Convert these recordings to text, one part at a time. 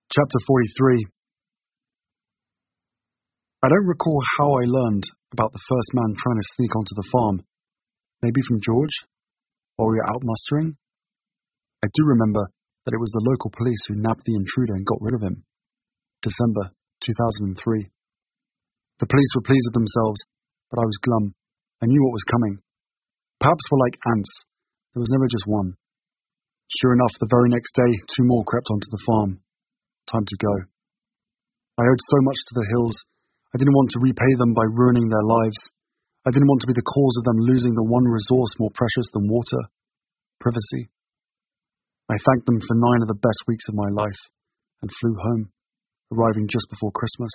Chapter 43. I don't recall how I learned about the first man trying to sneak onto the farm. Maybe from George? While we were out mustering? I do remember that it was the local police who nabbed the intruder and got rid of him. December 2003. The police were pleased with themselves, but I was glum. I knew what was coming. Perhaps we're like ants. There was never just one. Sure enough, the very next day, 2 more crept onto the farm. Time to go. I owed so much to the Hills. I didn't want to repay them by ruining their lives. I didn't want to be the cause of them losing the one resource more precious than water: privacy. I thanked them for 9 of the best weeks of my life and flew home, arriving just before Christmas.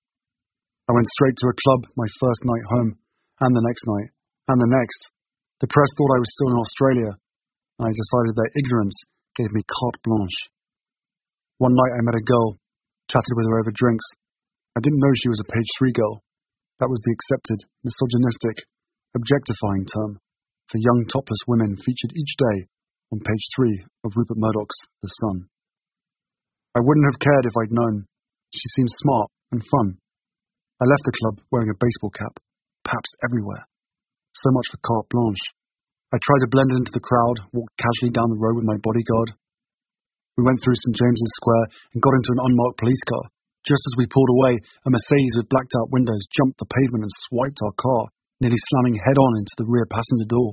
I went straight to a club my first night home, and the next night, and the next. The press thought I was still in Australia, and I decided their ignorance gave me carte blanche. One night I met a girl, chatted with her over drinks. I didn't know she was a page 3 girl. That was the accepted, misogynistic, objectifying term for young topless women featured each day on page 3 of Rupert Murdoch's The Sun. I wouldn't have cared if I'd known. She seemed smart and fun. I left the club wearing a baseball cap, paps everywhere. So much for carte blanche. I tried to blend into the crowd, walked casually down the road with my bodyguard. We went through St. James's Square and got into an unmarked police car. Just as we pulled away, a Mercedes with blacked-out windows jumped the pavement and swiped our car, nearly slamming head-on into the rear passenger door.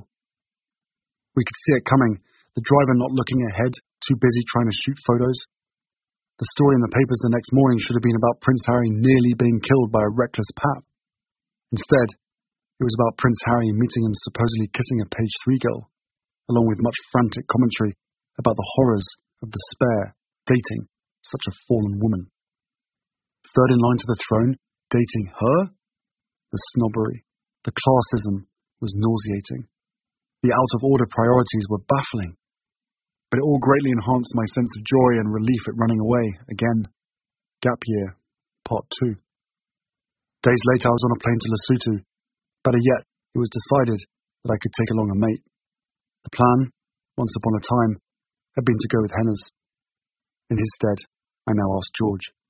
We could see it coming, the driver not looking ahead, too busy trying to shoot photos. The story in the papers the next morning should have been about Prince Harry nearly being killed by a reckless pap. Instead, it was about Prince Harry meeting and supposedly kissing a page 3 girl, along with much frantic commentary about the horrors of despair dating such a fallen woman. Third in line to the throne, dating her? The snobbery, the classism was nauseating. The out-of-order priorities were baffling. But it all greatly enhanced my sense of joy and relief at running away again. Gap year, part 2. Days later I was on a plane to Lesotho. Better yet, it was decided that I could take along a mate. The plan, once upon a time, had been to go with Hennes. In his stead, I now asked George.